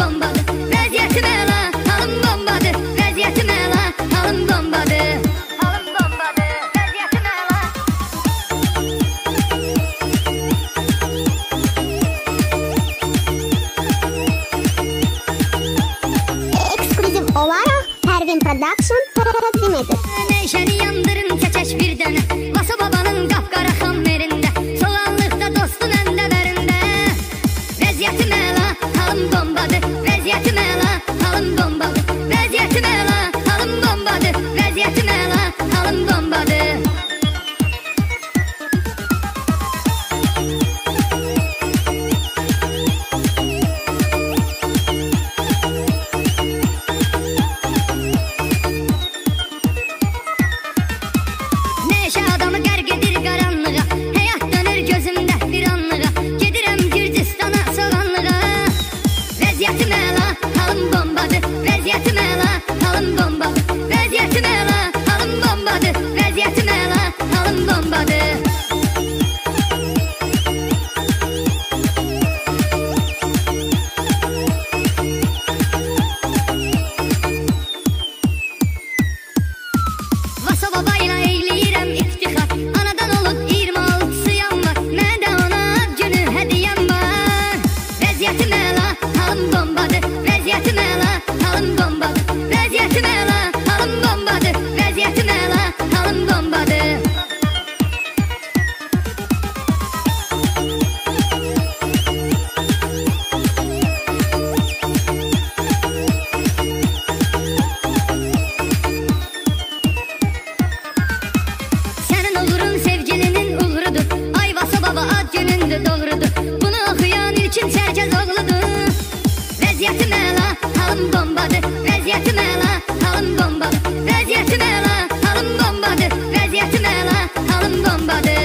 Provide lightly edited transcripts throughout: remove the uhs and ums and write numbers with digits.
bombadır. Vəziyyətim əla, halım bombadır. Vəziyyətim əla, halım bombadır. Halım bombadır, vəziyyətim əla. Ekskluziv olaraq Pervin Production təqdim edir. Neşəni yandırın çəkək bir dənə. Vasa babanın qapqara xammerində. Soğanlıqda dostun əndələrində. Vəziyyətim əla, halım bombadır. Vəziyyətim əla, halım bombadır. Vəziyyətim əla, halım bombadır. Vəziyyətim əla, halım bombadır. Neşə adamı qərq edir qaranlığa. Həyat dönür gözümdə bir anlığa. Gedirəm Gürcistana soğanlığa. Vəziyyətim əla, halım bombadır. Vəziyyətim əla, halım bombadır. Vəziyyətim əla, halım bombadır. Vəziyyətim əla, halım bombadır. Vasa babayla eyləyirəm iftixar. Anadan olub 26-sıyam var. Mənə də ona ad günü hədiyyəm var. Vəziyyətim əla, halım bombadır. Vəziyyətim əla, halım bombadır. Vəziyyətim əla, halım bombadır. Vəziyyətim əla, halım bombadır. Sənin uğurun sevgilinin uğurudur. Ay Vasa baba ad günündür, doğrudur. Bunu oxuyan ilkin sərkəz oğludur. Vəziyyətim əla, halım bombadır. Vəziyyətim əla, halım bombadır. Vəziyyətim əla, halım bombadır. Vəziyyətim əla, halım bombadır.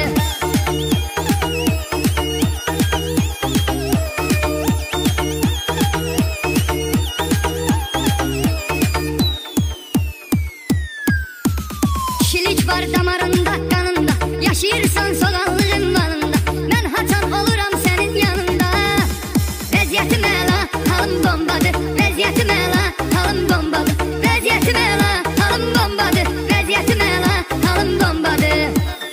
Kişilik var damarında, qanında. Yaşayırsan soğanlığın vanında. Mən haçan oluram sənin yanında. Vəziyyətim əla, halım bombadır. Vəziyyətim əla, halım bombadır. Vəziyyətim əla, halım bombadır. Vəziyyətim əla, halım bombadır.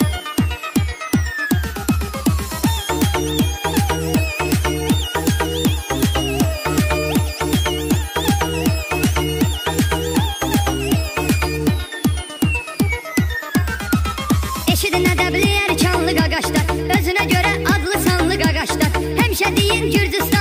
Eşidin ədəbli ərkanlı qaqaşlar. Özünə görə adlı sanlı qaqaşlar. Həmişə deyin Gürcüstan